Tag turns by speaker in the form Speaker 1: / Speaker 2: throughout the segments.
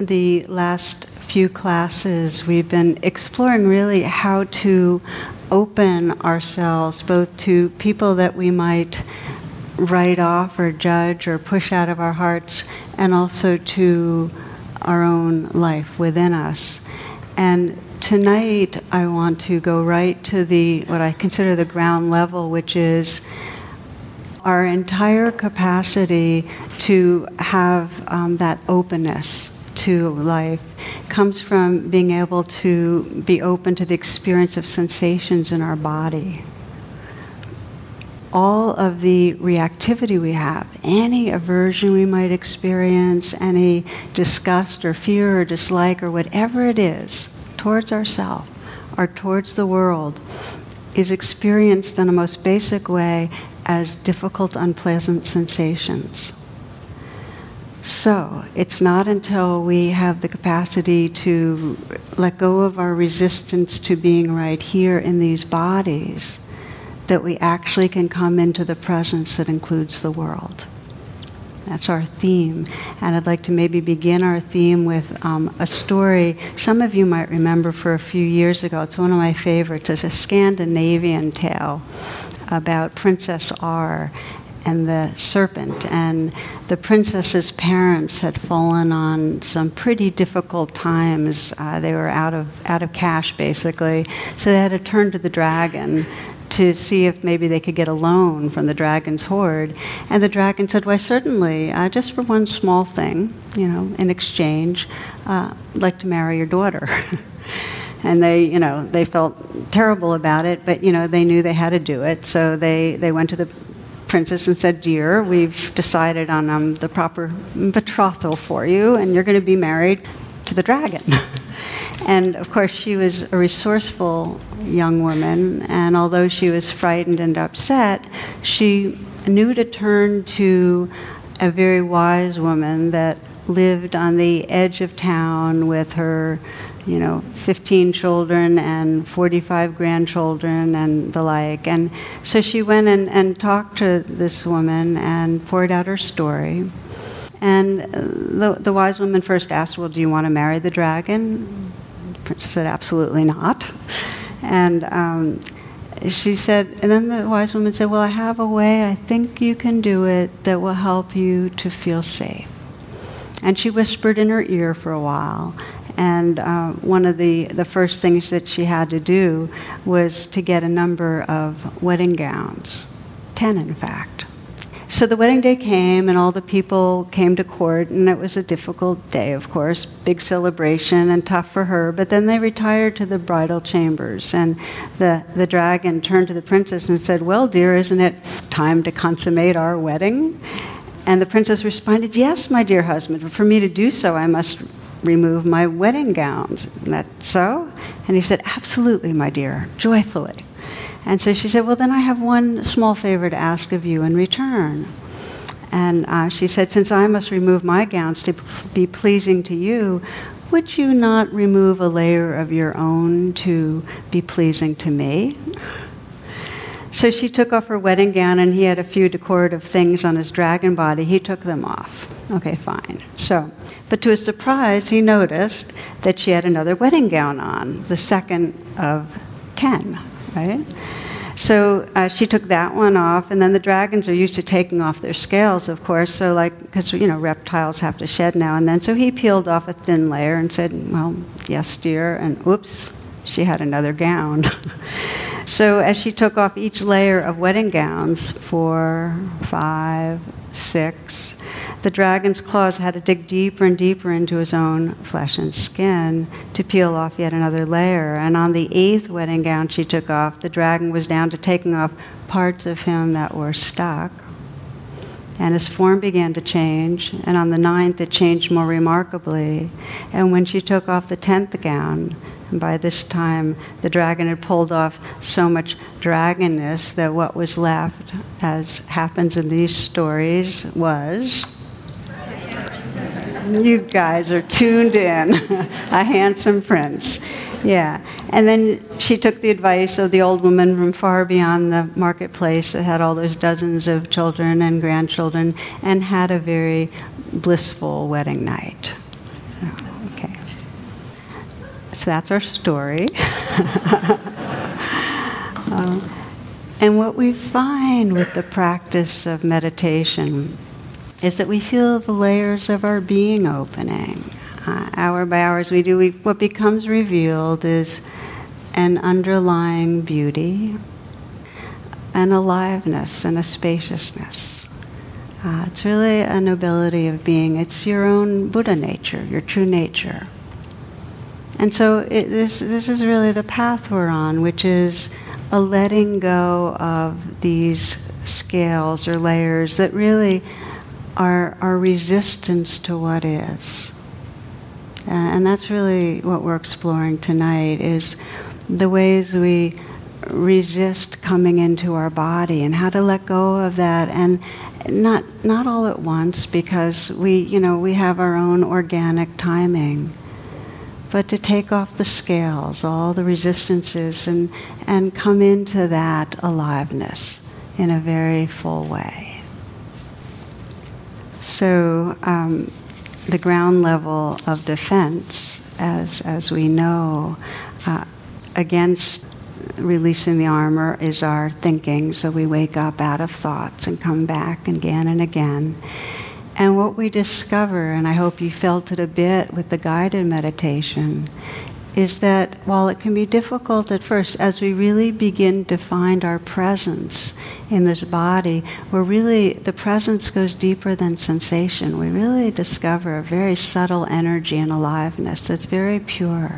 Speaker 1: the last few classes, we've been exploring really how to open ourselves both to people that we might write off or judge or push out of our hearts, and also to our own life within us. And tonight I want to go right to what I consider the ground level, which is our entire capacity to have that openness to life comes from being able to be open to the experience of sensations in our body. All of the reactivity we have, any aversion we might experience, any disgust or fear or dislike or whatever it is towards ourselves or towards the world, is experienced in a most basic way as difficult, unpleasant sensations. So, it's not until we have the capacity to let go of our resistance to being right here in these bodies that we actually can come into the presence that includes the world. That's our theme. And I'd like to maybe begin our theme with a story some of you might remember for a few years ago. It's one of my favorites. It's a Scandinavian tale about Princess R and the serpent. And the princess's parents had fallen on some pretty difficult times. They were out of cash, basically. So they had to turn to the dragon to see if maybe they could get a loan from the dragon's hoard. And the dragon said, "Why, certainly, just for one small thing, in exchange, I'd like to marry your daughter." And they felt terrible about it, but, they knew they had to do it. So they went to the princess and said, "Dear, we've decided on the proper betrothal for you, and you're going to be married to the dragon." And of course, she was a resourceful young woman, and although she was frightened and upset, she knew to turn to a very wise woman that lived on the edge of town with her 15 children and 45 grandchildren and the like. And so she went and talked to this woman and poured out her story. And the wise woman first asked, "Well, do you want to marry the dragon?" The princess said, "Absolutely not." And she said, and then the wise woman said, "Well, I have a way, I think you can do it, that will help you to feel safe." And she whispered in her ear for a while. And one of the first things that she had to do was to get a number of wedding gowns, 10 in fact. So the wedding day came, and all the people came to court, and it was a difficult day, of course, big celebration and tough for her. But then they retired to the bridal chambers, and the dragon turned to the princess and said, "Well, dear, isn't it time to consummate our wedding?" And the princess responded, "Yes, my dear husband, but for me to do so, I must remove my wedding gowns." "Isn't that so?" And he said, "Absolutely, my dear, joyfully." And so she said, "Well, then I have one small favor to ask of you in return." And she said, "Since I must remove my gowns to be pleasing to you, would you not remove a layer of your own to be pleasing to me?" So she took off her wedding gown, and he had a few decorative things on his dragon body. He took them off. Okay, fine. But to his surprise, he noticed that she had another wedding gown on, the second of 10, right? So she took that one off, and then the dragons are used to taking off their scales, of course, because reptiles have to shed now and then. So he peeled off a thin layer and said, "Well, yes, dear," and oops, she had another gown. So as she took off each layer of wedding gowns, 4, 5, 6, the dragon's claws had to dig deeper and deeper into his own flesh and skin to peel off yet another layer. And on the 8th wedding gown she took off, the dragon was down to taking off parts of him that were stuck. And his form began to change, and on the 9th it changed more remarkably. And when she took off the 10th gown, and by this time the dragon had pulled off so much dragonness that what was left, as happens in these stories, was... You guys are tuned in. A handsome prince. Yeah. And then she took the advice of the old woman from far beyond the marketplace that had all those dozens of children and grandchildren, and had a very blissful wedding night. Okay. So that's our story. And what we find with the practice of meditation is that we feel the layers of our being opening. Hour by hour as we do, what becomes revealed is an underlying beauty, an aliveness, and a spaciousness. It's really a nobility of being. It's your own Buddha nature, your true nature. And so this is really the path we're on, which is a letting go of these scales or layers that really are resistance to what is. And that's really what we're exploring tonight, is the ways we resist coming into our body and how to let go of that, and not all at once, because we have our own organic timing, but to take off the scales, all the resistances, and come into that aliveness in a very full way. So the ground level of defense, as we know, against releasing the armor is our thinking. So we wake up out of thoughts and come back again and again. And what we discover, and I hope you felt it a bit with the guided meditation, is that while it can be difficult at first, as we really begin to find our presence in this body, the presence goes deeper than sensation. We really discover a very subtle energy and aliveness that's very pure.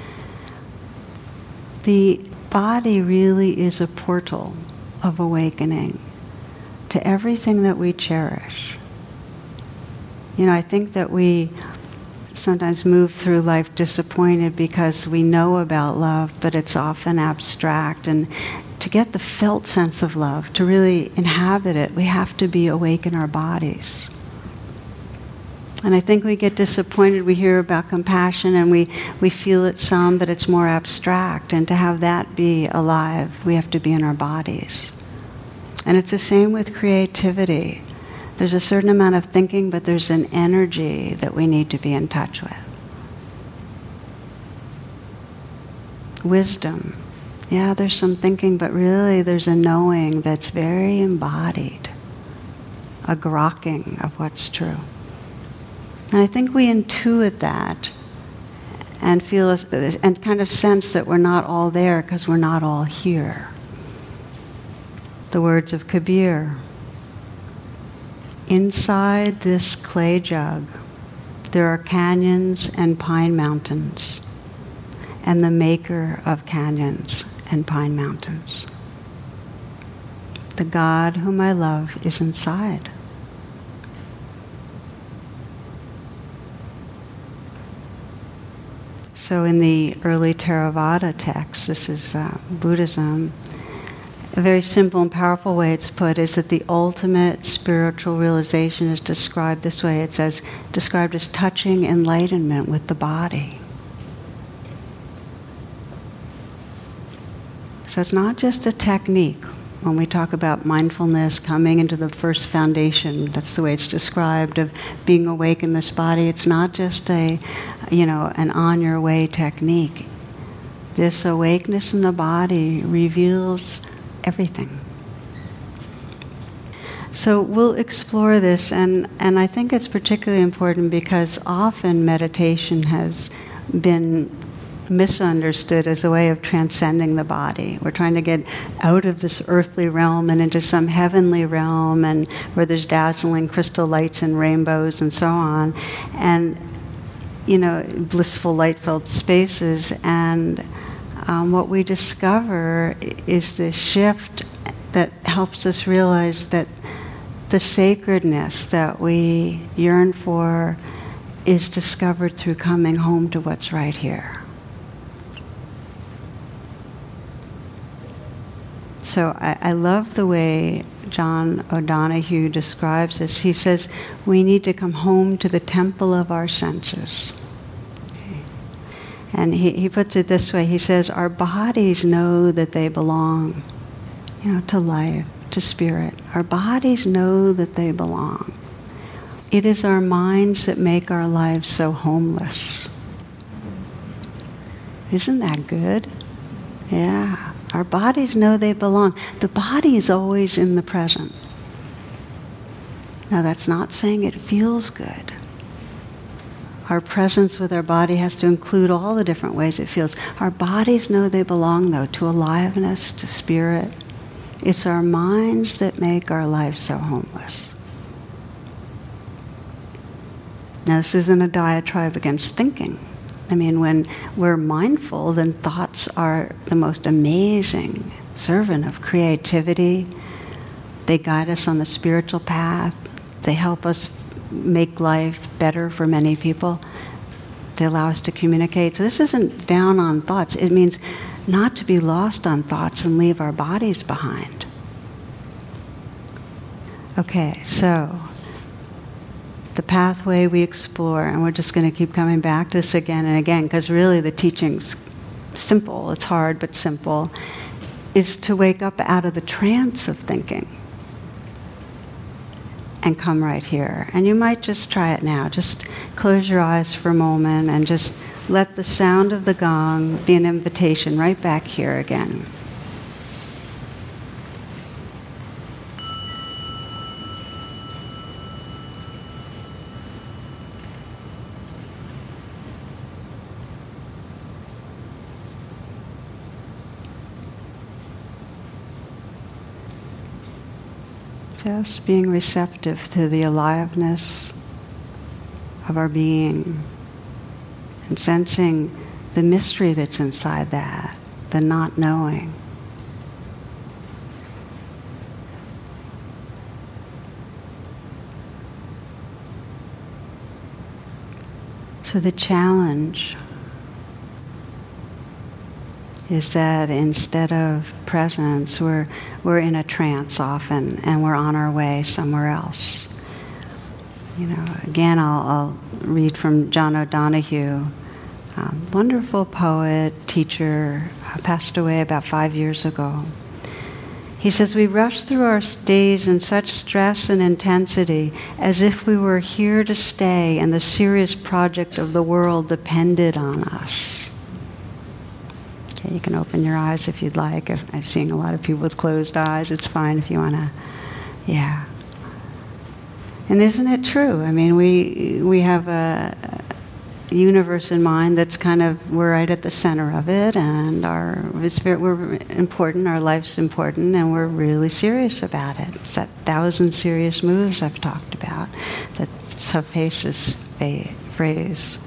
Speaker 1: The body really is a portal of awakening to everything that we cherish. I think that we sometimes move through life disappointed because we know about love, but it's often abstract. And to get the felt sense of love, to really inhabit it, we have to be awake in our bodies. And I think we get disappointed. We hear about compassion and we feel it some, but it's more abstract. And to have that be alive, we have to be in our bodies. And it's the same with creativity. There's a certain amount of thinking, but there's an energy that we need to be in touch with. Wisdom. Yeah, there's some thinking, but really there's a knowing that's very embodied. A grokking of what's true. And I think we intuit that and feel and kind of sense that we're not all there because we're not all here. The words of Kabir. Inside this clay jug, there are canyons and pine mountains, and the maker of canyons and pine mountains. The God whom I love is inside. So in the early Theravada texts, this is Buddhism, a very simple and powerful way it's put is that the ultimate spiritual realization is described this way. It says, described as touching enlightenment with the body. So it's not just a technique. When we talk about mindfulness coming into the first foundation, that's the way it's described, of being awake in this body. It's not just an on your way technique. This awakeness in the body reveals everything. So we'll explore this, and I think it's particularly important because often meditation has been misunderstood as a way of transcending the body. We're trying to get out of this earthly realm and into some heavenly realm, and where there's dazzling crystal lights and rainbows and so on, and blissful light-filled spaces. And what we discover is this shift that helps us realize that the sacredness that we yearn for is discovered through coming home to what's right here. So I love the way John O'Donohue describes this. He says, we need to come home to the temple of our senses. And he puts it this way. He says, our bodies know that they belong, to life, to spirit. Our bodies know that they belong. It is our minds that make our lives so homeless. Isn't that good? Yeah. Our bodies know they belong. The body is always in the present. Now that's not saying it feels good. Our presence with our body has to include all the different ways it feels. Our bodies know they belong, though, to aliveness, to spirit. It's our minds that make our lives so homeless. Now, this isn't a diatribe against thinking. I mean, when we're mindful, then thoughts are the most amazing servant of creativity. They guide us on the spiritual path. They help us make life better for many people. They allow us to communicate. So this isn't down on thoughts. It means not to be lost on thoughts and leave our bodies behind. Okay, so the pathway we explore, and we're just going to keep coming back to this again and again, because really the teaching's simple. It's hard, but simple, is to wake up out of the trance of thinking and come right here. And you might just try it now. Just close your eyes for a moment and just let the sound of the gong be an invitation right back here again. Just being receptive to the aliveness of our being and sensing the mystery that's inside that, the not knowing. So the challenge is that instead of presence, we're in a trance often, and we're on our way somewhere else. You know, again, I'll read from John O'Donohue, wonderful poet, teacher, passed away about 5 years ago. He says, "We rush through our days in such stress and intensity as if we were here to stay and the serious project of the world depended on us." You can open your eyes if you'd like. If I'm seeing a lot of people with closed eyes, it's fine if you want to. Yeah. And isn't it true? I mean, we have a universe in mind that's kind of, we're right at the center of it, and we're important, our life's important, and we're really serious about it. It's that 1,000 serious moves I've talked about, that Sophasis phrase.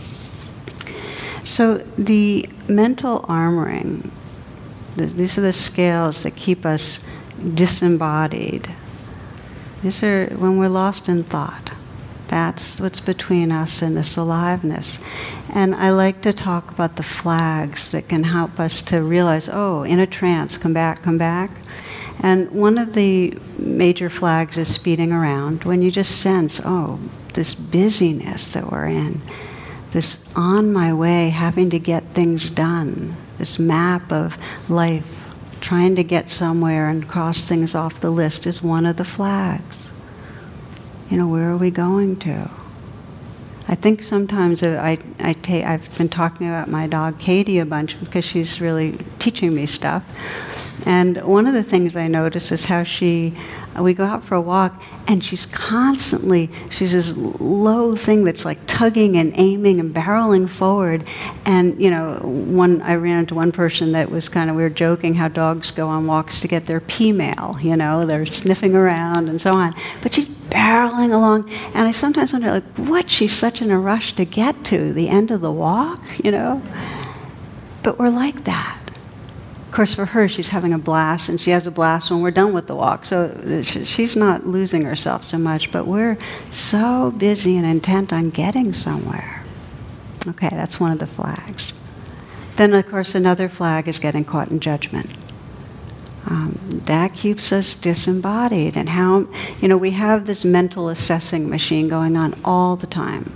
Speaker 1: So the mental armoring, these are the scales that keep us disembodied. These are when we're lost in thought. That's what's between us and this aliveness. And I like to talk about the flags that can help us to realize, oh, in a trance, come back, come back. And one of the major flags is speeding around. When you just sense, oh, this busyness that we're in, this on my way, having to get things done, this map of life, trying to get somewhere and cross things off the list is one of the flags. You know, where are we going to? I think sometimes I've been talking about my dog Katie a bunch because she's really teaching me stuff. And one of the things I notice is how we go out for a walk and she's this low thing that's like tugging and aiming and barreling forward. And, you know, I ran into one person that was we were joking how dogs go on walks to get their pee mail, you know, they're sniffing around and so on. But she's barreling along, and I sometimes wonder, what she's such in a rush to get to, the end of the walk, you know? But we're like that. Of course, for her, she's having a blast, and she has a blast when we're done with the walk. So she's not losing herself so much, but we're so busy and intent on getting somewhere. Okay, that's one of the flags. Then, of course, another flag is getting caught in judgment. That keeps us disembodied. And how, we have this mental assessing machine going on all the time.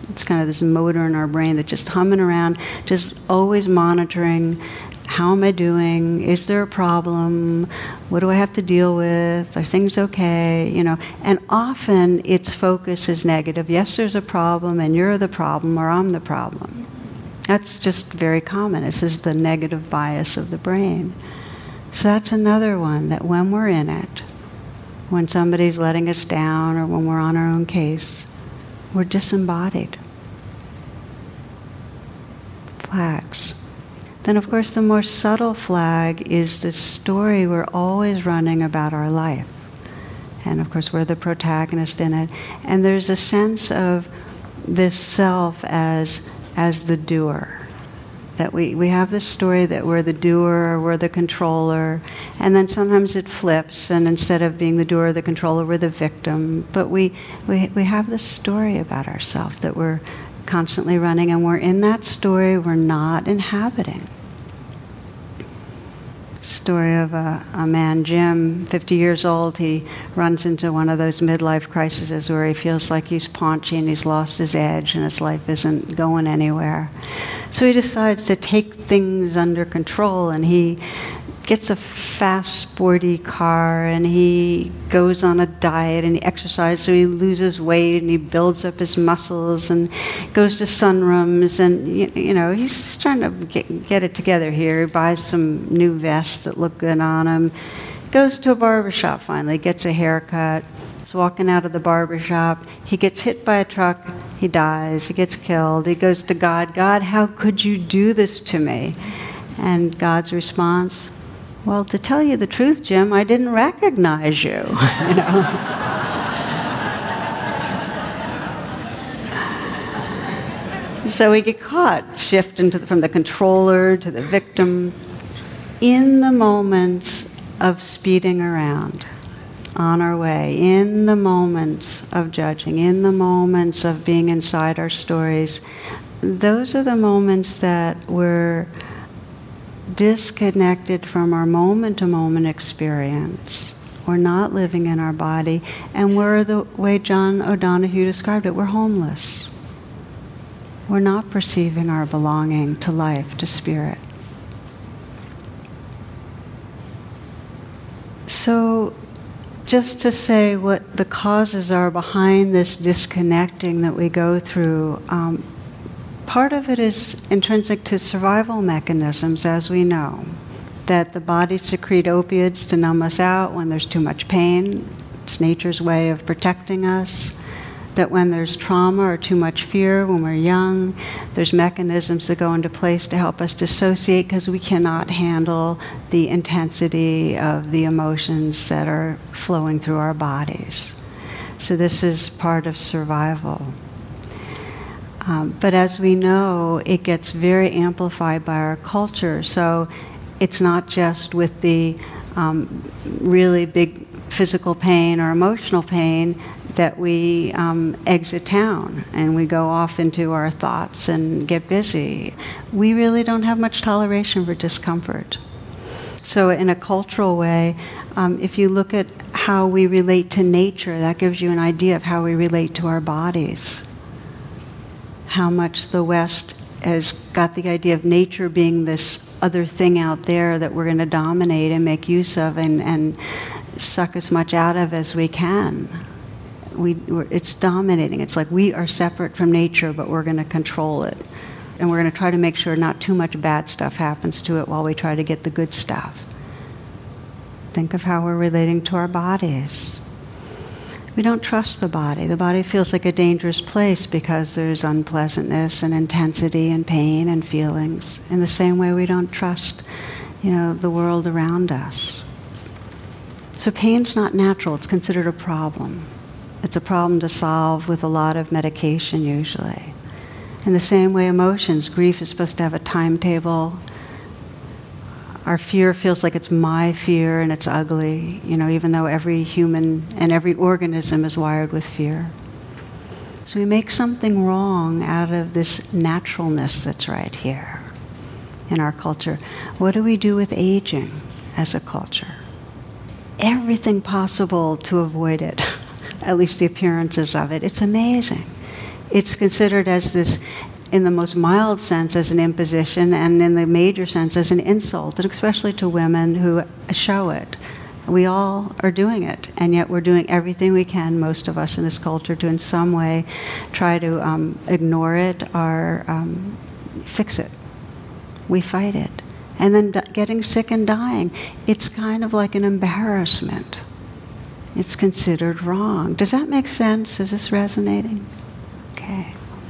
Speaker 1: It's kind of this motor in our brain that's just humming around, just always monitoring, how am I doing? Is there a problem? What do I have to deal with? Are things okay? And often its focus is negative. Yes, there's a problem, and you're the problem, or I'm the problem. That's just very common. This is the negative bias of the brain. So that's another one, that when we're in it, when somebody's letting us down, or when we're on our own case, we're disembodied. Flags. Then, of course, the more subtle flag is this story we're always running about our life. And, of course, we're the protagonist in it. And there's a sense of this self as the doer. That we have this story that we're the doer, or we're the controller, and then sometimes it flips, and instead of being the doer or the controller, we're the victim. But we have this story about ourselves that we're constantly running, and we're in that story we're not inhabiting. Story of a man, Jim, 50 years old. He runs into one of those midlife crises where he feels like he's paunchy and he's lost his edge and his life isn't going anywhere. So he decides to take things under control, and he gets a fast, sporty car, and he goes on a diet, and he exercises so he loses weight, and he builds up his muscles, and goes to sunrooms, and he's trying to get it together here. He buys some new vests that look good on him, goes to a barbershop finally, gets a haircut. He's walking out of the barbershop. He gets hit by a truck. He dies. He gets killed. He goes to God. God, how could you do this to me? And God's response, well, to tell you the truth, Jim, I didn't recognize you. So we get caught, shift from the controller to the victim in the moments of speeding around, on our way, in the moments of judging, in the moments of being inside our stories. Those are the moments that we're disconnected from our moment-to-moment experience. We're not living in our body, and we're, the way John O'Donohue described it, we're homeless. We're not perceiving our belonging to life, to spirit. So, just to say what the causes are behind this disconnecting that we go through, part of it is intrinsic to survival mechanisms, as we know, that the body secretes opioids to numb us out when there's too much pain. It's nature's way of protecting us. That when there's trauma or too much fear when we're young, there's mechanisms that go into place to help us dissociate because we cannot handle the intensity of the emotions that are flowing through our bodies. So this is part of survival. But as we know, it gets very amplified by our culture. So it's not just with the really big physical pain or emotional pain that we exit town and we go off into our thoughts and get busy. We really don't have much toleration for discomfort. So in a cultural way, if you look at how we relate to nature, that gives you an idea of how we relate to our bodies. How much the West has got the idea of nature being this other thing out there that we're going to dominate and make use of and suck as much out of as we can. It's dominating. It's like we are separate from nature, but we're going to control it. And we're going to try to make sure not too much bad stuff happens to it while we try to get the good stuff. Think of how we're relating to our bodies. We don't trust the body. The body feels like a dangerous place because there's unpleasantness and intensity and pain and feelings. In the same way we don't trust, the world around us. So pain's not natural. It's considered a problem. It's a problem to solve with a lot of medication usually. In the same way emotions, grief is supposed to have a timetable. Our fear feels like it's my fear and it's ugly, even though every human and every organism is wired with fear. So we make something wrong out of this naturalness that's right here in our culture. What do we do with aging as a culture? Everything possible to avoid it, at least the appearances of it. It's amazing. it's considered as this, in the most mild sense, as an imposition, and in the major sense as an insult, and especially to women who show it. We all are doing it, and yet we're doing everything we can, most of us in this culture, to in some way try to ignore it or fix it. We fight it. And then getting sick and dying, it's kind of like an embarrassment. It's considered wrong. Does that make sense? Is this resonating? Okay.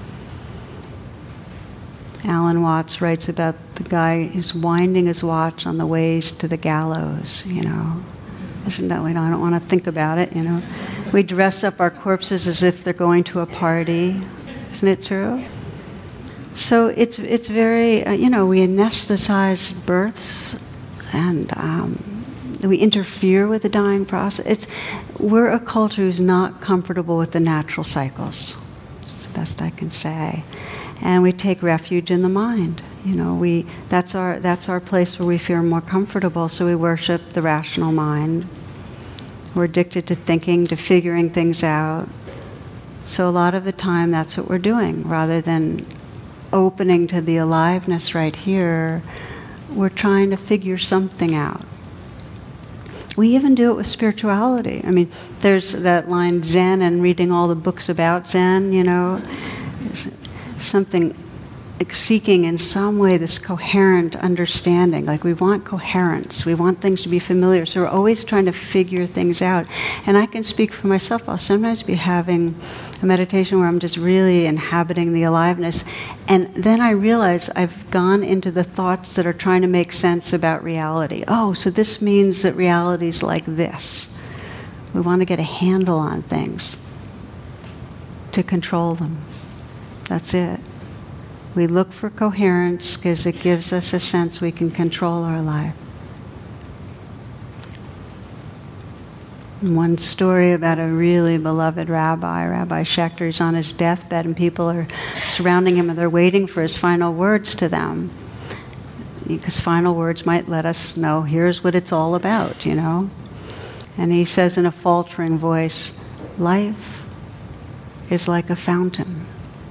Speaker 1: Alan Watts writes about the guy who's winding his watch on the ways to the gallows, Isn't that, I don't want to think about it, We dress up our corpses as if they're going to a party. Isn't it true? So it's very, we anesthetize births, and we interfere with the dying process. We're a culture who's not comfortable with the natural cycles. It's the best I can say. And we take refuge in the mind. That's our place where we feel more comfortable, so we worship the rational mind. We're addicted to thinking, to figuring things out. So a lot of the time that's what we're doing. Rather than opening to the aliveness right here, we're trying to figure something out. We even do it with spirituality. I mean, there's that line, Zen, and reading all the books about Zen, something like seeking in some way this coherent understanding. Like we want coherence. We want things to be familiar. So we're always trying to figure things out. And I can speak for myself. I'll sometimes be having a meditation where I'm just really inhabiting the aliveness. And then I realize I've gone into the thoughts that are trying to make sense about reality. Oh, so this means that reality's like this. We want to get a handle on things to control them. That's it. We look for coherence because it gives us a sense we can control our life. One story about a really beloved rabbi, Rabbi Schechter, is on his deathbed and people are surrounding him and they're waiting for his final words to them. Because final words might let us know, here's what it's all about, And he says in a faltering voice, life is like a fountain.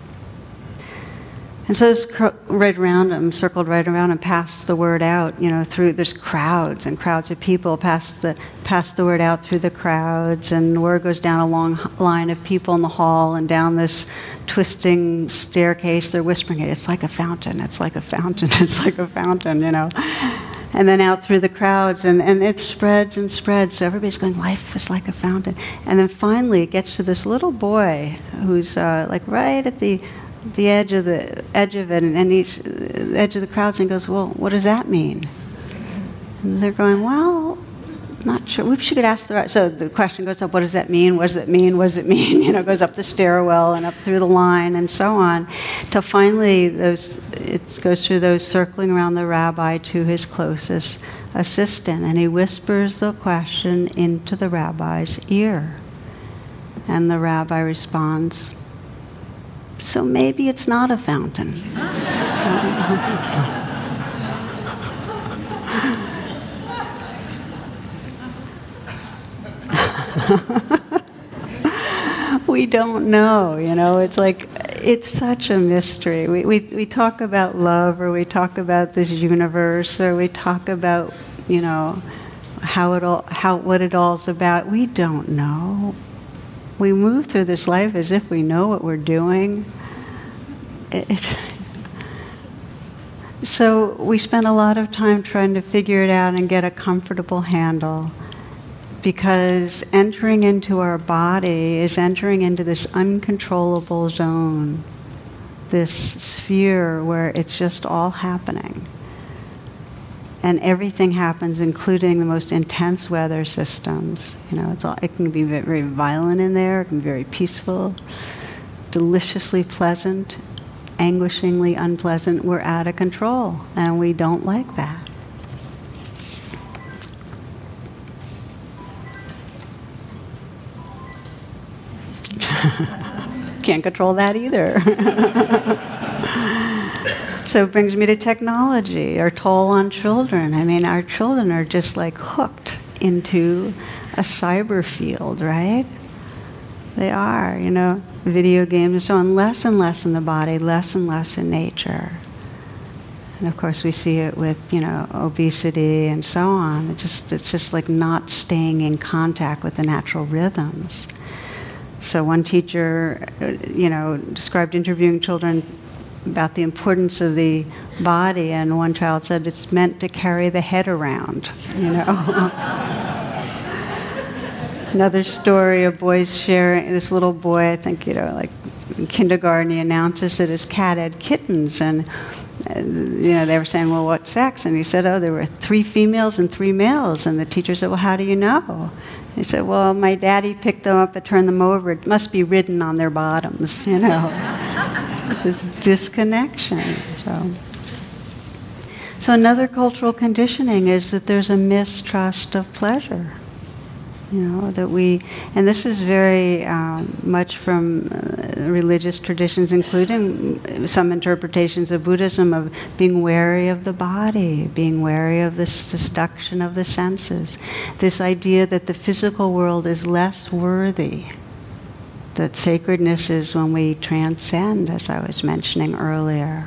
Speaker 1: And so it's right around him, circled right around him, passed the word out, through, there's crowds and crowds of people, pass the word out through the crowds, and the word goes down a long line of people in the hall and down this twisting staircase. They're whispering it, it's like a fountain, it's like a fountain, it's like a fountain, And then out through the crowds, and it spreads and spreads. So everybody's going, life is like a fountain. And then finally it gets to this little boy who's like right at the edge of it, and he's the edge of the crowds, and he goes, well, what does that mean? And they're going, well, not sure. We should ask the right. So the question goes up, what does that mean? What does it mean? What does it mean? Goes up the stairwell and up through the line and so on, till finally it goes through those circling around the rabbi to his closest assistant, and he whispers the question into the rabbi's ear. And the rabbi responds, so maybe it's not a fountain. We don't know, it's like, it's such a mystery. We talk about love, or we talk about this universe, or we talk about, what it all's about. We don't know. We move through this life as if we know what we're doing. So we spend a lot of time trying to figure it out and get a comfortable handle, because entering into our body is entering into this uncontrollable zone, this sphere where it's just all happening. And everything happens, including the most intense weather systems. It can be very violent in there. It can be very peaceful, deliciously pleasant, anguishingly unpleasant. We're out of control, and we don't like that. Can't control that either. So it brings me to technology, our toll on children. I mean, our children are just like hooked into a cyber field, right? They are, video games and so on, less and less in the body, less and less in nature. And of course we see it with, obesity and so on. It's just like not staying in contact with the natural rhythms. So one teacher, described interviewing children about the importance of the body, and one child said it's meant to carry the head around, Another story, a boy's sharing, this little boy, I think, like in kindergarten, he announces that his cat had kittens, and they were saying, well, what sex? And he said, there were 3 females and 3 males. And the teacher said, well, how do you know? He said, well, my daddy picked them up and turned them over. It must be ridden on their bottoms, This disconnection. So another cultural conditioning is that there's a mistrust of pleasure. That we, and this is very much from religious traditions, including some interpretations of Buddhism, of being wary of the body, being wary of the seduction of the senses. This idea that the physical world is less worthy, that sacredness is when we transcend, as I was mentioning earlier.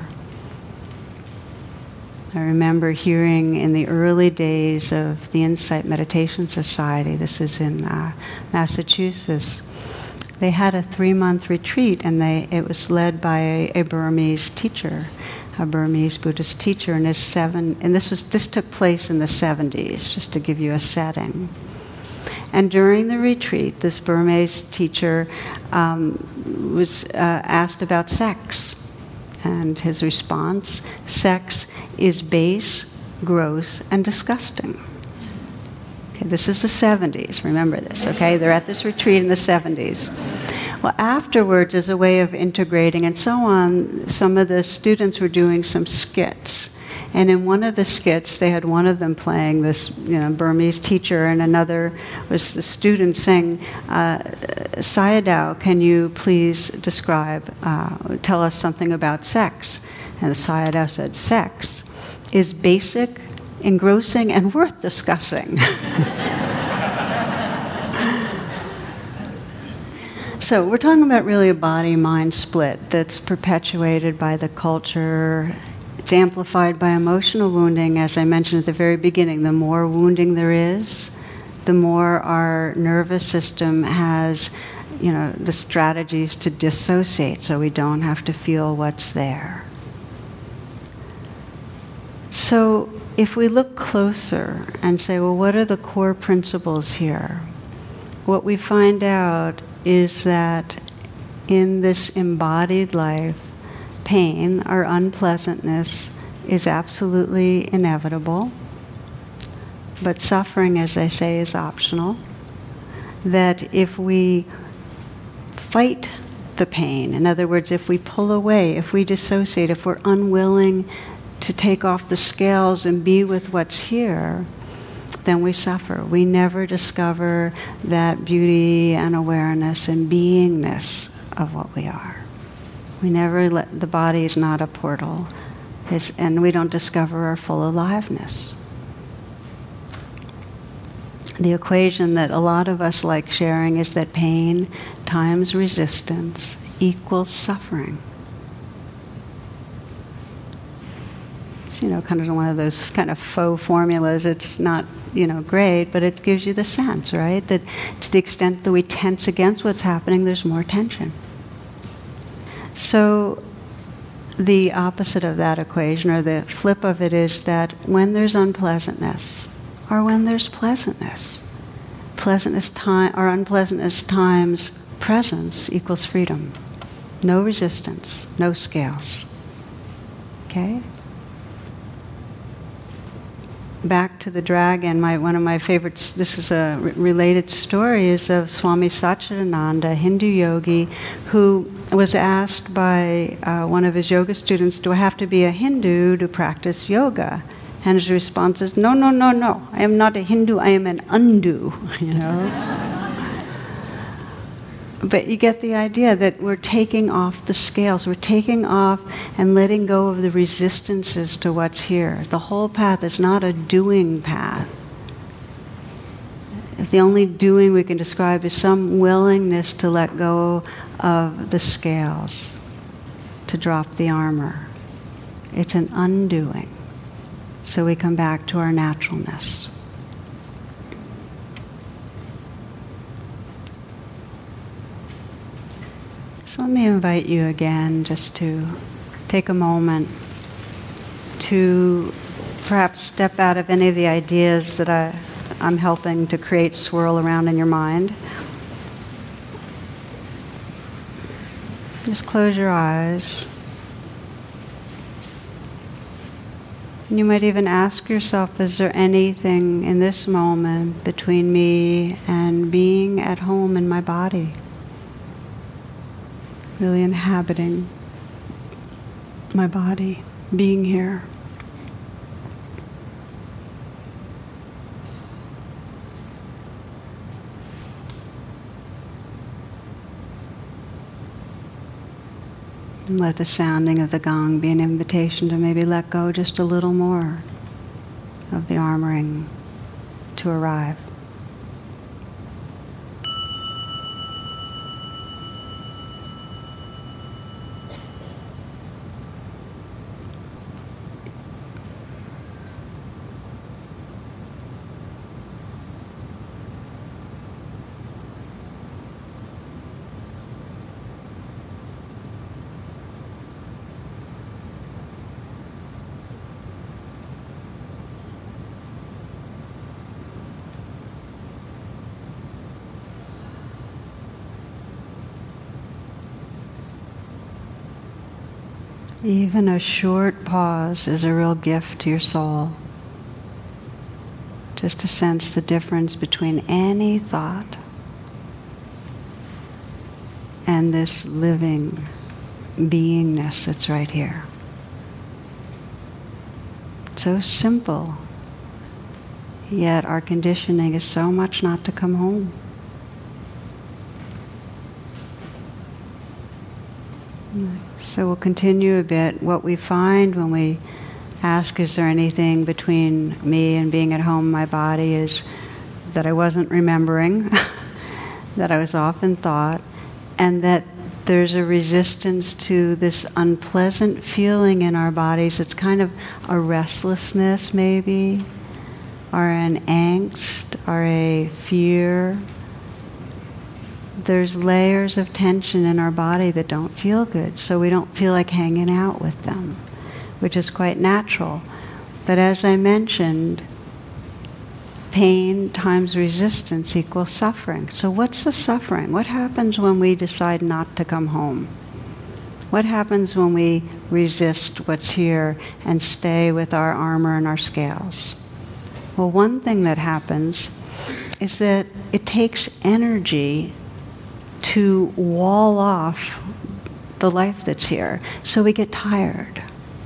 Speaker 1: I remember hearing in the early days of the Insight Meditation Society, this is in Massachusetts, they had a 3-month retreat, and it was led by a Burmese teacher, a Burmese Buddhist teacher, and this took place in the 70s, just to give you a setting. And during the retreat, this Burmese teacher was asked about sex. And his response, sex is base, gross, and disgusting. Okay, this is the 70s, remember this, okay? They're at this retreat in the 70s. Well, afterwards, as a way of integrating and so on, some of the students were doing some skits. And in one of the skits, they had one of them playing this, Burmese teacher, and another was the student saying, Sayadaw, can you please tell us something about sex? And the Sayadaw said, sex is basic, engrossing, and worth discussing. So we're talking about really a body-mind split that's perpetuated by the culture. It's amplified by emotional wounding, as I mentioned at the very beginning. The more wounding there is, the more our nervous system has, the strategies to dissociate so we don't have to feel what's there. So if we look closer and say, well, what are the core principles here? What we find out is that in this embodied life, pain or unpleasantness is absolutely inevitable, but suffering, as I say, is optional. That if we fight the pain, in other words, if we pull away, if we dissociate, if we're unwilling to take off the scales and be with what's here, then we suffer. We never discover that beauty and awareness and beingness of what we are. We never the body is not a portal, and we don't discover our full aliveness. The equation that a lot of us like sharing is that pain times resistance equals suffering. It's, kind of one of those kind of faux formulas. It's not, great, but it gives you the sense, right? That to the extent that we tense against what's happening, there's more tension. So the opposite of that equation, or the flip of it, is that when there's unpleasantness, or when there's pleasantness, or unpleasantness times presence equals freedom. No resistance, no scales. Okay? Back to the dragon, one of my favorites, this is a related story, is of Swami Satchidananda, a Hindu yogi, who was asked by one of his yoga students, do I have to be a Hindu to practice yoga? And his response is, no, I am not a Hindu, I am an undu, But you get the idea that we're taking off the scales. We're taking off and letting go of the resistances to what's here. The whole path is not a doing path. If the only doing we can describe is some willingness to let go of the scales, to drop the armor. It's an undoing. So we come back to our naturalness. So let me invite you again just to take a moment to perhaps step out of any of the ideas that I'm helping to create swirl around in your mind. Just close your eyes. And you might even ask yourself, is there anything in this moment between me and being at home in my body? Really inhabiting my body, being here. And let the sounding of the gong be an invitation to maybe let go just a little more of the armoring to arrive. Even a short pause is a real gift to your soul. Just to sense the difference between any thought and this living beingness that's right here. So simple, yet our conditioning is so much not to come home. So we'll continue a bit. What we find when we ask, is there anything between me and being at home in my body, is that I wasn't remembering, that I was off in thought, and that there's a resistance to this unpleasant feeling in our bodies. It's kind of a restlessness maybe, or an angst, or a fear. There's layers of tension in our body that don't feel good, so we don't feel like hanging out with them, which is quite natural. But as I mentioned, pain times resistance equals suffering. So what's the suffering? What happens when we decide not to come home? What happens when we resist what's here and stay with our armor and our scales? Well, one thing that happens is that it takes energy to wall off the life that's here. So we get tired.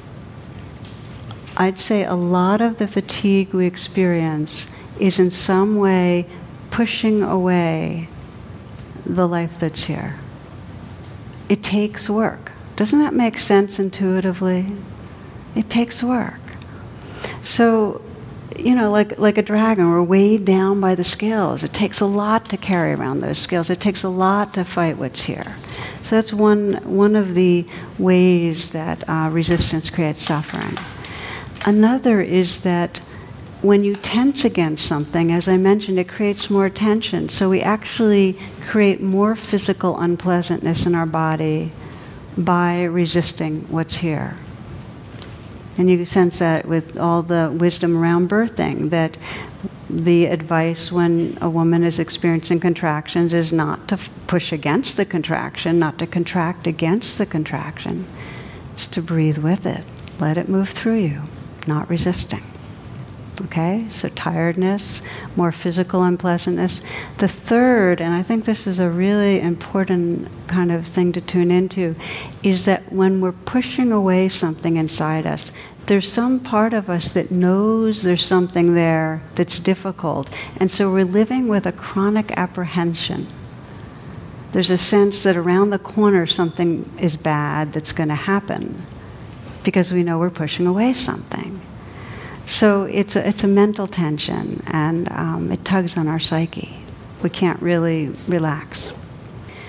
Speaker 1: I'd say a lot of the fatigue we experience is in some way pushing away the life that's here. It takes work. Doesn't that make sense intuitively? It takes work. So, like a dragon, we're weighed down by the scales. It takes a lot to carry around those scales. It takes a lot to fight what's here. So that's one of the ways that resistance creates suffering. Another is that when you tense against something, as I mentioned, it creates more tension. So we actually create more physical unpleasantness in our body by resisting what's here. And you sense that with all the wisdom around birthing, that the advice when a woman is experiencing contractions is not to push against the contraction, not to contract against the contraction. It's to breathe with it. Let it move through you, not resisting. Okay, so tiredness, more physical unpleasantness. The third, and I think this is a really important kind of thing to tune into, is that when we're pushing away something inside us, there's some part of us that knows there's something there that's difficult, and so we're living with a chronic apprehension. There's a sense that around the corner something is bad that's going to happen because we know we're pushing away something. So it's a mental tension, and it tugs on our psyche. We can't really relax.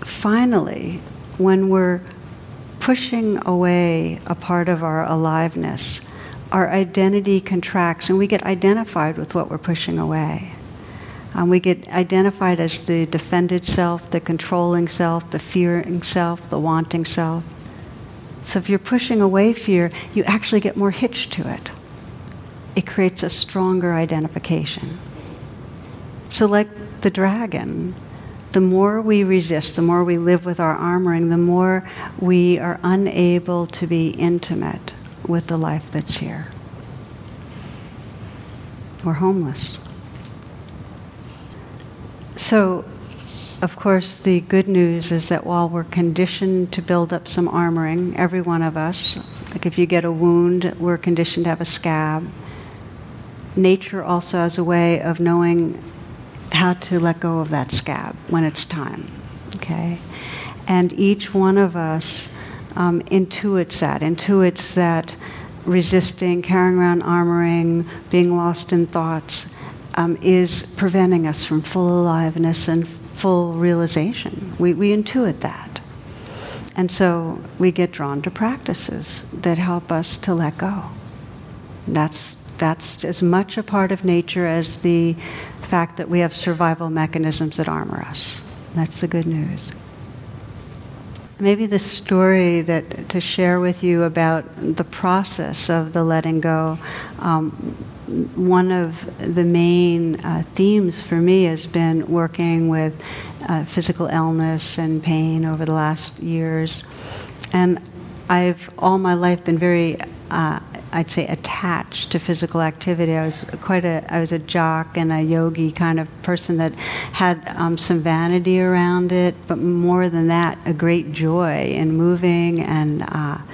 Speaker 1: finally, when we're pushing away a part of our aliveness, our identity contracts and we get identified with what we're pushing away. We get identified as the defended self, the controlling self, the fearing self, the wanting self. So if you're pushing away fear, you actually get more hitched to it. It creates a stronger identification. So like the dragon, the more we resist, the more we live with our armoring, the more we are unable to be intimate with the life that's here. We're homeless. So, of course, the good news is that while we're conditioned to build up some armoring, every one of us, like if you get a wound, we're conditioned to have a scab. Nature also has a way of knowing how to let go of that scab when it's time, okay? And each one of us intuits that resisting, carrying around armoring, being lost in thoughts is preventing us from full aliveness and full realization. We intuit that. And so we get drawn to practices that help us to let go. That's as much a part of nature as the fact that we have survival mechanisms that armor us. That's the good news. Maybe the story that to share with you about the process of the letting go, one of the main themes for me has been working with physical illness and pain over the last years. And I've all my life been very I'd say attached to physical activity. I was a jock and a yogi kind of person that had some vanity around it, but more than that, a great joy in moving and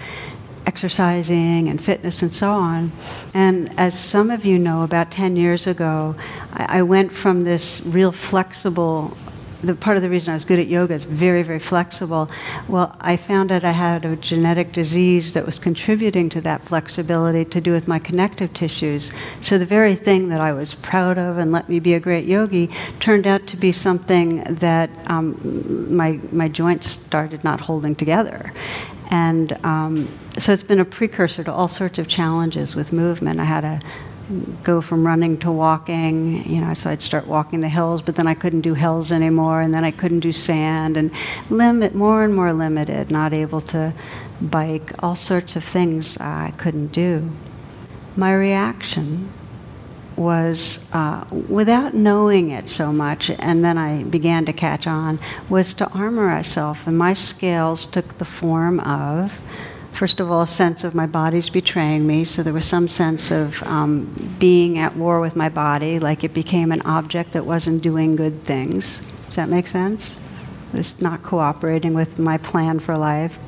Speaker 1: exercising and fitness and so on. And as some of you know, about 10 years ago, I went from this real flexible. The part of the reason I was good at yoga is very, very flexible. Well, I found out I had a genetic disease that was contributing to that flexibility to do with my connective tissues. So the very thing that I was proud of and let me be a great yogi turned out to be something that my joints started not holding together. And so it's been a precursor to all sorts of challenges with movement. I had to go from running to walking, so I'd start walking the hills, but then I couldn't do hills anymore, and then I couldn't do sand, and more and more limited, not able to bike, all sorts of things I couldn't do. My reaction was, without knowing it so much, and then I began to catch on, was to armor myself, and my scales took the form of, first of all, a sense of my body's betraying me, so there was some sense of being at war with my body, like it became an object that wasn't doing good things. Does that make sense? It was not cooperating with my plan for life.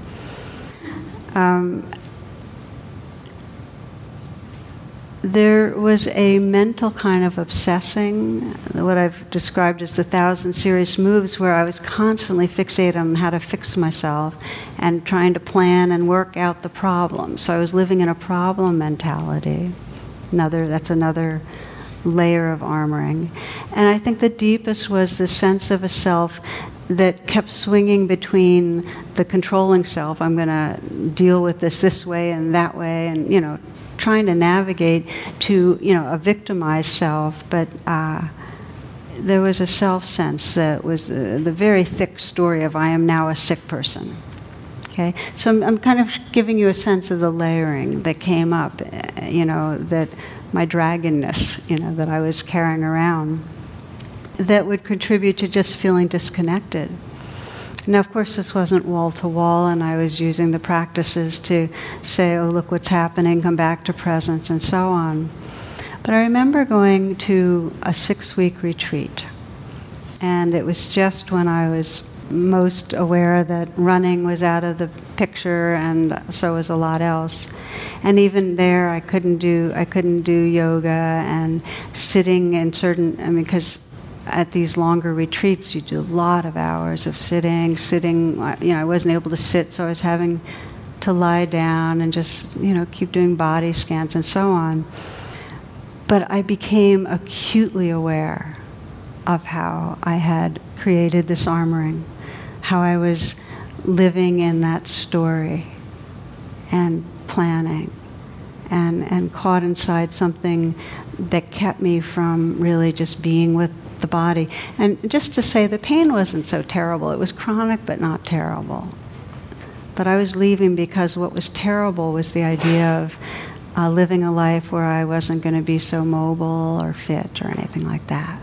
Speaker 1: There was a mental kind of obsessing, what I've described as the 1,000 serious moves, where I was constantly fixated on how to fix myself and trying to plan and work out the problem. So I was living in a problem mentality. That's another layer of armoring. And I think the deepest was the sense of a self that kept swinging between the controlling self, I'm going to deal with this way and that way, and, trying to navigate to, a victimized self, but there was a self-sense that was the very thick story of I am now a sick person. Okay? So I'm kind of giving you a sense of the layering that came up, that my dragonness, that I was carrying around, that would contribute to just feeling disconnected. Now, of course, this wasn't wall-to-wall, and I was using the practices to say, oh, look what's happening, come back to presence, and so on. But I remember going to a 6-week retreat, and it was just when I was most aware that running was out of the picture, and so was a lot else. And even there, I couldn't do yoga, and sitting in certain, because at these longer retreats, you do a lot of hours of sitting, I wasn't able to sit, so I was having to lie down and just, keep doing body scans and so on. But I became acutely aware of how I had created this armoring. how I was living in that story and planning and caught inside something that kept me from really just being with the body. And just to say, the pain wasn't so terrible. It was chronic but not terrible. But I was leaving because what was terrible was the idea of living a life where I wasn't going to be so mobile or fit or anything like that.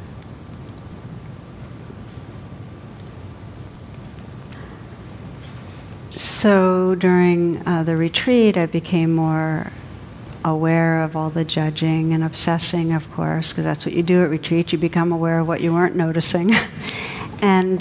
Speaker 1: So during the retreat, I became more aware of all the judging and obsessing, of course, because that's what you do at retreat. You become aware of what you weren't noticing. And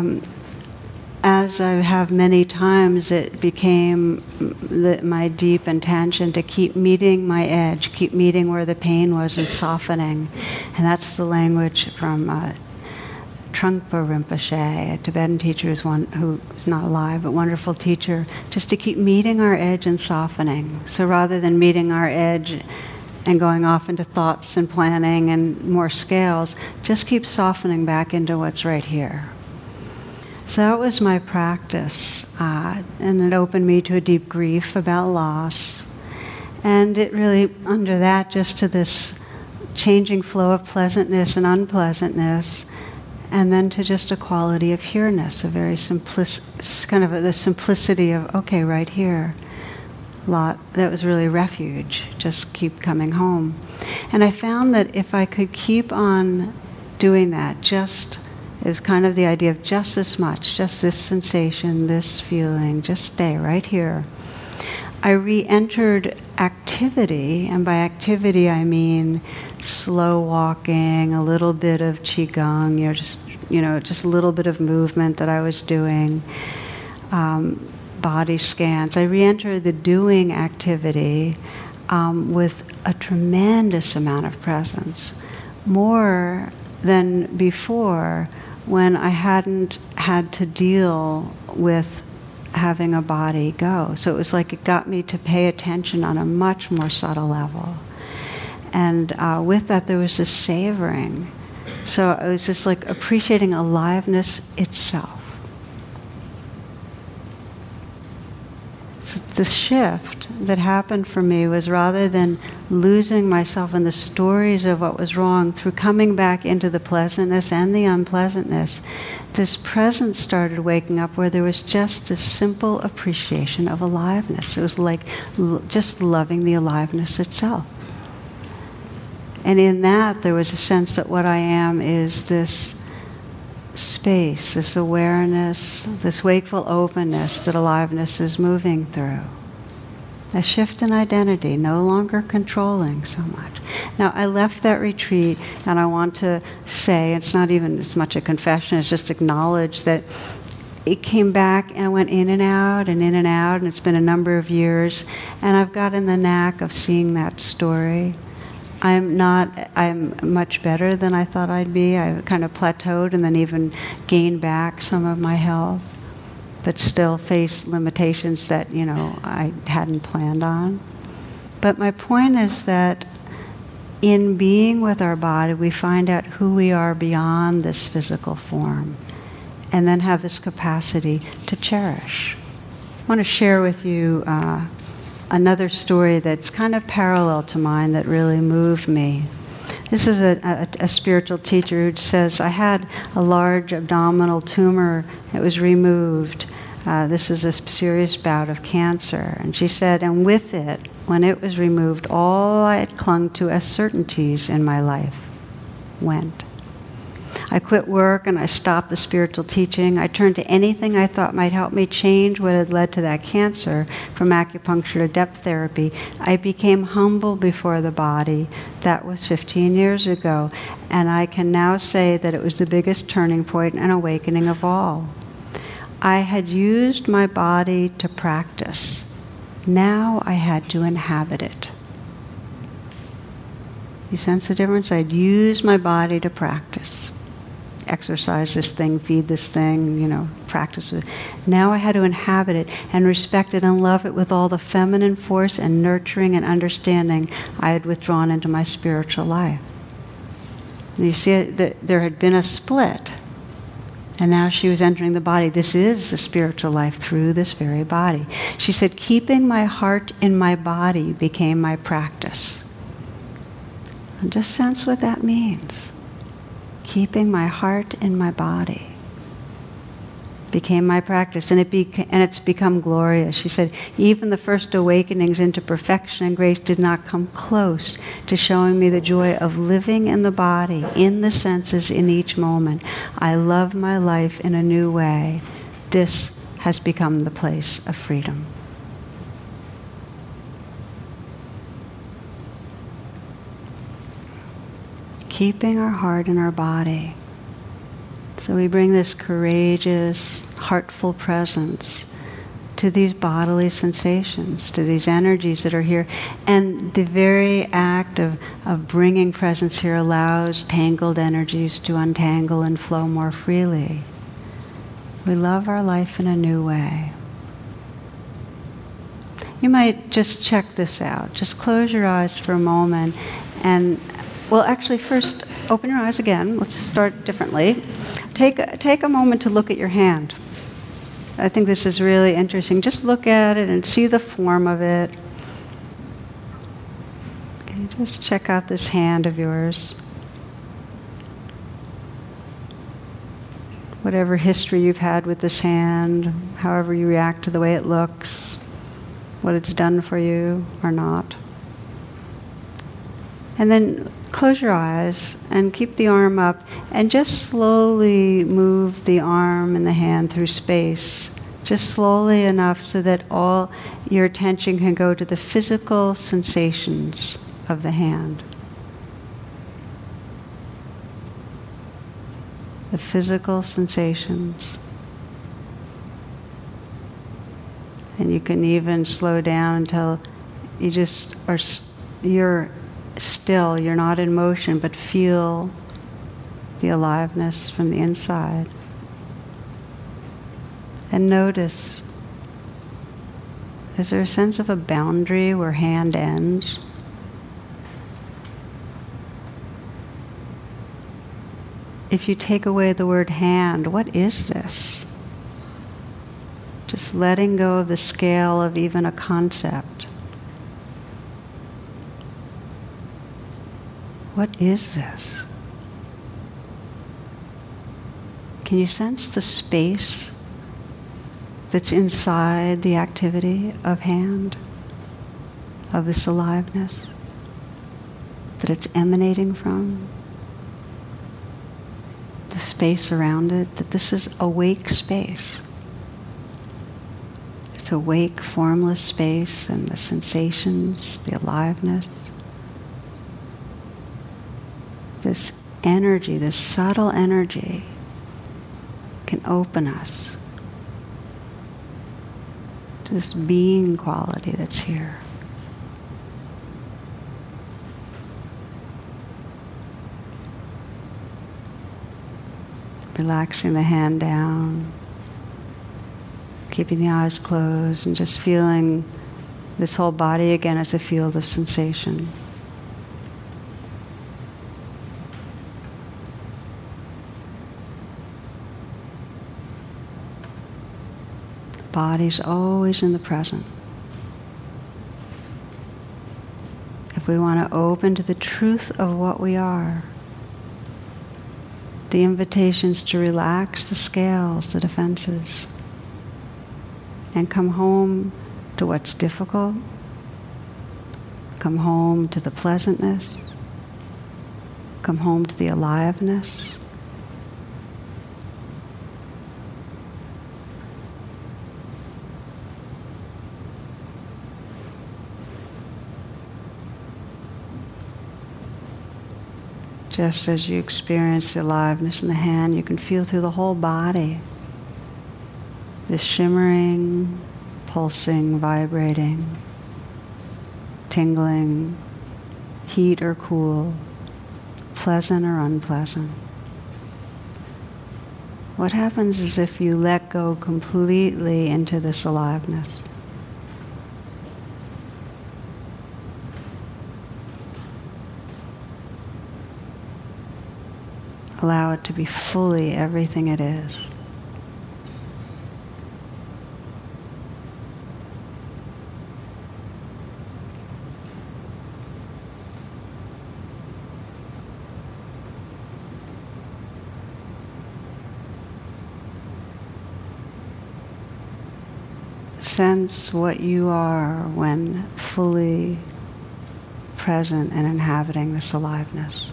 Speaker 1: as I have many times, it became my deep intention to keep meeting my edge, keep meeting where the pain was and softening. And that's the language from Trungpa Rinpoche, a Tibetan teacher who's not alive, but wonderful teacher, just to keep meeting our edge and softening. So rather than meeting our edge and going off into thoughts and planning and more scales, just keep softening back into what's right here. So that was my practice, and it opened me to a deep grief about loss. And it really, under that, just to this changing flow of pleasantness and unpleasantness, and then to just a quality of here-ness, a very the simplicity of, okay, right here. That was really refuge, just keep coming home. And I found that if I could keep on doing that, it was kind of the idea of just this much, just this sensation, this feeling, just stay right here. I re-entered activity, and by activity I mean slow walking, a little bit of qigong, just a little bit of movement that I was doing, body scans. I re-entered the doing activity with a tremendous amount of presence, more than before when I hadn't had to deal with having a body go. So it was like it got me to pay attention on a much more subtle level. And with that there was this savoring. So I was just like appreciating aliveness itself. So the shift that happened for me was, rather than losing myself in the stories of what was wrong, through coming back into the pleasantness and the unpleasantness, this presence started waking up where there was just this simple appreciation of aliveness. It was like just loving the aliveness itself. And in that there was a sense that what I am is this space, this awareness, this wakeful openness that aliveness is moving through. A shift in identity, no longer controlling so much. Now, I left that retreat, and I want to say, it's not even as much a confession, it's just acknowledge that it came back and went in and out, and it's been a number of years, and I've gotten the knack of seeing that story. I'm much better than I thought I'd be. I kind of plateaued and then even gained back some of my health, but still face limitations that, I hadn't planned on. But my point is that in being with our body, we find out who we are beyond this physical form, and then have this capacity to cherish. I want to share with you another story that's kind of parallel to mine that really moved me. This is a spiritual teacher who says, I had a large abdominal tumor. It was removed. This is a serious bout of cancer. And she said, and with it, when it was removed, all I had clung to as certainties in my life went. I quit work and I stopped the spiritual teaching. I turned to anything I thought might help me change what had led to that cancer, from acupuncture to depth therapy. I became humble before the body. That was 15 years ago. And I can now say that it was the biggest turning point and awakening of all. I had used my body to practice. Now I had to inhabit it. You sense the difference? I'd used my body to practice. Exercise this thing, feed this thing, practice it. Now I had to inhabit it and respect it and love it with all the feminine force and nurturing and understanding I had withdrawn into my spiritual life. And you see that there had been a split. And now she was entering the body. This is the spiritual life through this very body. She said, keeping my heart in my body became my practice. And just sense what that means. Keeping my heart in my body became my practice, and it's become glorious. She said, even the first awakenings into perfection and grace did not come close to showing me the joy of living in the body, in the senses, in each moment. I love my life in a new way. This has become the place of freedom. Keeping our heart in our body. So we bring this courageous, heartful presence to these bodily sensations, to these energies that are here. And the very act of bringing presence here allows tangled energies to untangle and flow more freely. We love our life in a new way. You might just check this out. Just close your eyes for a moment and, well, actually first open your eyes again. Let's start differently. Take a moment to look at your hand. I think this is really interesting. Just look at it and see the form of it. Okay, just check out this hand of yours. Whatever history you've had with this hand, however you react to the way it looks, what it's done for you or not. And then close your eyes and keep the arm up and just slowly move the arm and the hand through space. Just slowly enough so that all your attention can go to the physical sensations of the hand. The physical sensations. And you can even slow down until you just are, you're still, you're not in motion, but feel the aliveness from the inside. And notice, is there a sense of a boundary where hand ends? If you take away the word hand, what is this? Just letting go of the scale of even a concept. What is this? Can you sense the space that's inside the activity of hand, of this aliveness that it's emanating from? The space around it, that this is awake space. It's awake, formless space, and the sensations, the aliveness. This energy, this subtle energy, can open us to this being quality that's here. Relaxing the hand down, keeping the eyes closed, and just feeling this whole body again as a field of sensation. Body's always in the present. If we want to open to the truth of what we are, the invitations to relax the scales, the defenses, and come home to what's difficult, come home to the pleasantness, come home to the aliveness. Just as you experience the aliveness in the hand, you can feel through the whole body this shimmering, pulsing, vibrating, tingling, heat or cool, pleasant or unpleasant. What happens is if you let go completely into this aliveness. Allow it to be fully everything it is. Sense what you are when fully present and inhabiting this aliveness.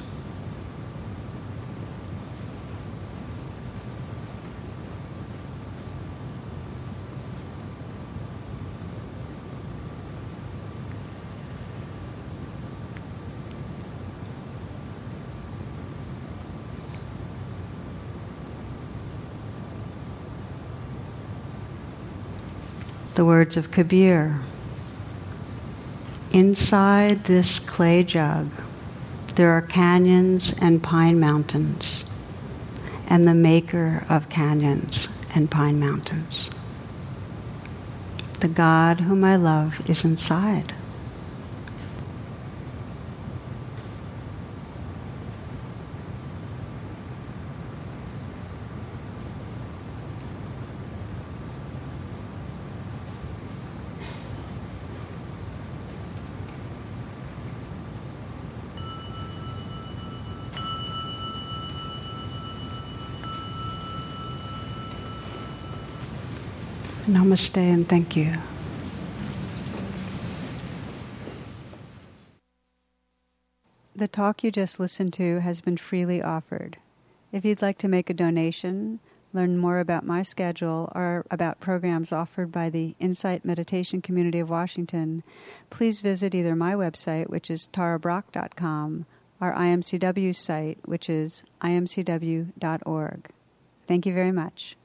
Speaker 1: The words of Kabir: inside this clay jug there are canyons and pine mountains, and the maker of canyons and pine mountains. The God whom I love is inside. Namaste and thank you. The talk you just listened to has been freely offered. If you'd like to make a donation, learn more about my schedule, or about programs offered by the Insight Meditation Community of Washington, please visit either my website, which is tarabrach.com, or IMCW's site, which is imcw.org. Thank you very much.